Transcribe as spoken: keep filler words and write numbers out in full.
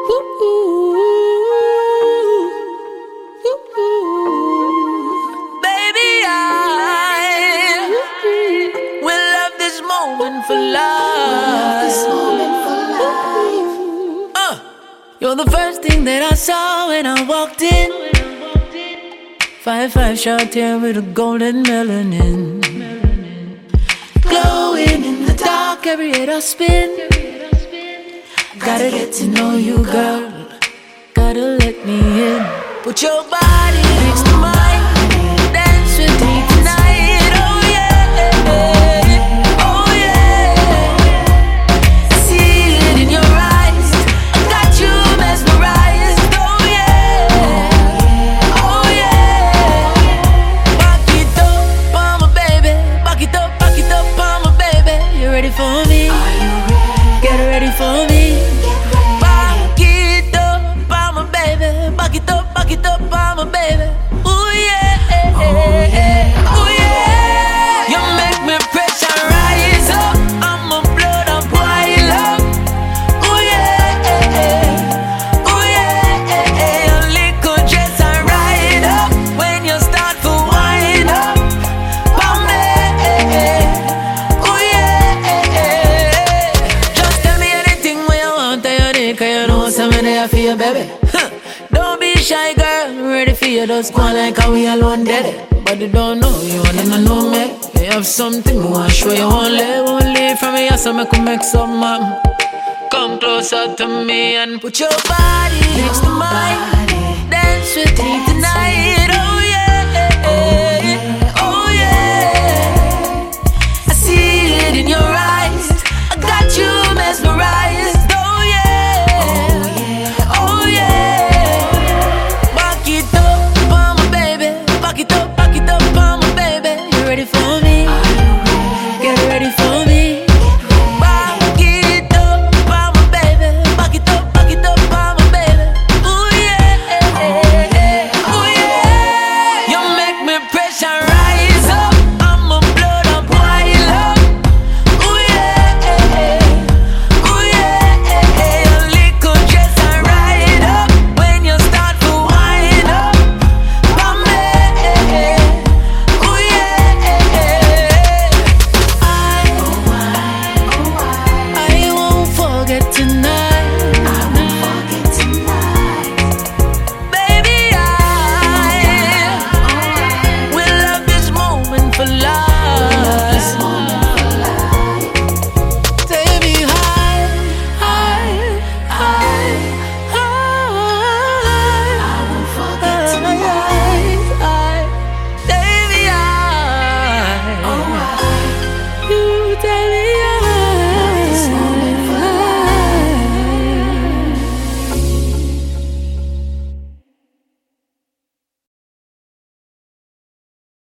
Baby, I will love this moment for life. This moment for life. Uh, you're the first thing that I saw when I walked in. Five five short hair with a golden melanin, glowing in the dark. Every head I spin. Gotta get to know you, girl. Gotta let me in. Put your body next to mine. Dance with me tonight. Oh yeah, oh yeah. I see it in your eyes. I got you mesmerized. Oh yeah, oh yeah. Back it up, on my baby. Back it up, back it up, on my baby. You ready for me? Are you ready? Get ready for me. Back it up, on my baby. Back it up, back it up, on my baby. Ooh yeah, ooh yeah. You make me pressure rise up. I'm a blood and boil up. Ooh yeah, ooh yeah. Your little dress and ride up when you start to wind up. Bam, ooh yeah. Just tell me anything when you want to you need, 'cause you know something there for you, baby. Don't be shy, girl. Ready for you, just go on like how we alone did it. But you don't know, you wanna know me. You have something I wanna show you. Only, only from me, so I can make some man. Come closer to me and put your body next to mine. Dance with me tonight.